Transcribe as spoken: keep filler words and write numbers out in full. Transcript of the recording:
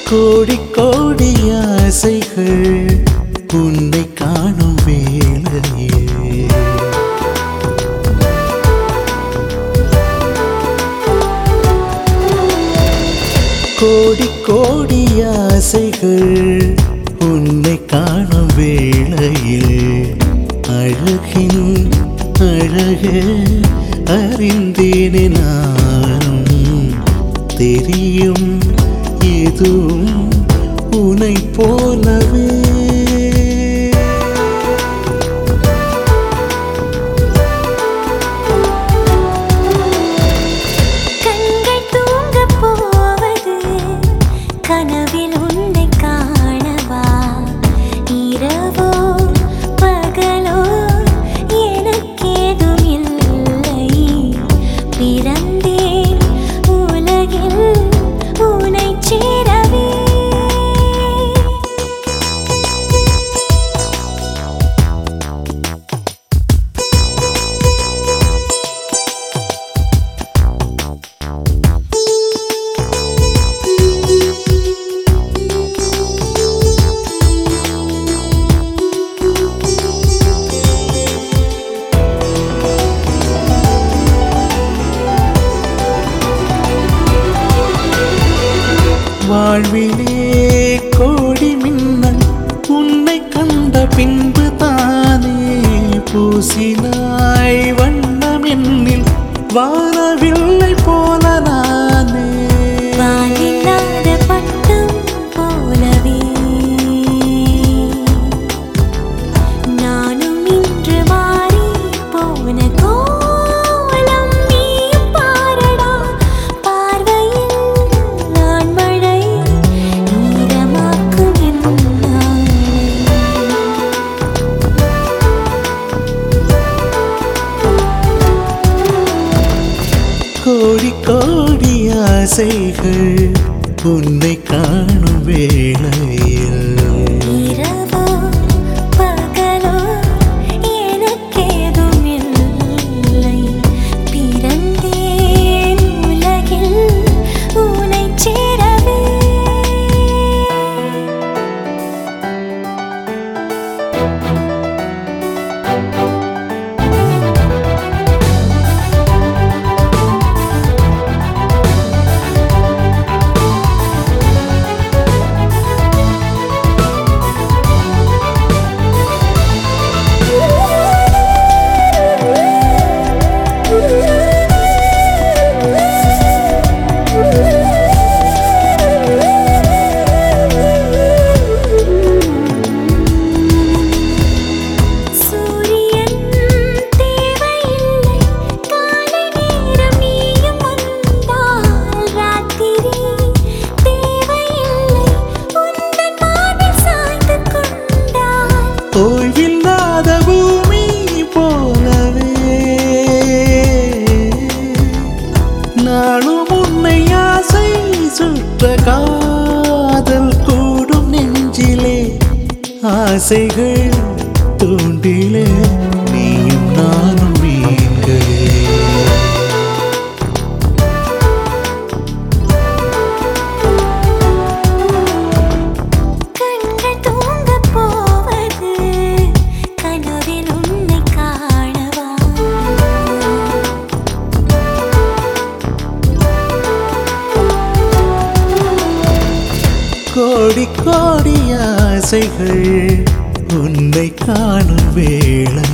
கோடி கோடி ஆசைகள் உன்னை காணும் வேளையே கோடி கோடி ஆசைகள் உன்னை காணும் வேளையில் அழகின் அழகே அறிந்தேனே நானும் தெரியும் எதுவும் உன்னை போலவே கனவில் உன்னை காணவா இரவோ பகலோ எனக்கேதும் இல்லை பிறந்தேன் உலகில் உன்னை சேரவே வாழ்விலே கோடி மின்னல் உன்னை கண்ட பின்பு தானே பூசினாய் வண்ணம் என்னில் வானவில்லை போல நானே வானில்லாத பட்டம் போலவே நானும் இன்று மாறி போன கோலம் நீயும் பாரடா பார்வையில் நான் மழை ஈரமாக்கும் என்னாலே கோடி கோடி ஆசைகள் உன்னை காணும் வேளையில் இரவோ பகலோ எனக்கேதும் இல்லை பிறந்தேன் உலகில் உன்னை சேரவே ஓய்வில்லாத பூமி போலவே நானும் உன்னை ஆசை சுற்ற காதல் கூடும் நெஞ்சிலே ஆசைகள் தூண்டிலே நீயும் நானும் மீன்களே கோடி கோடி ஆசைகள் உன்னை காணும் வேளை